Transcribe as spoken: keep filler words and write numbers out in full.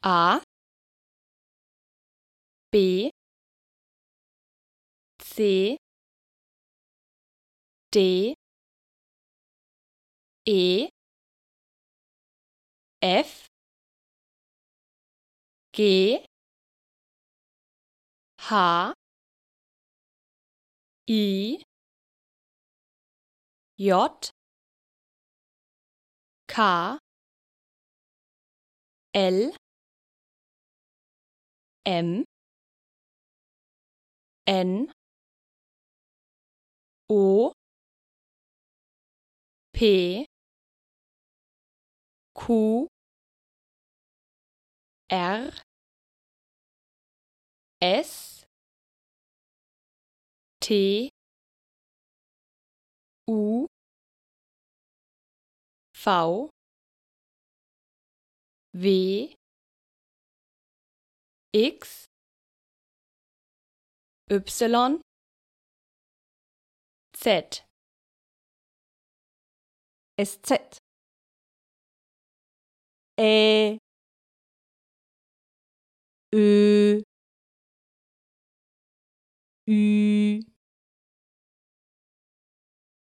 A, B, C, D, E, F, G, H, I, J, K, L, M, N, O, P, Q, R, S, T, U, V, W, X, Y, Z, Sz, Ä, Ö,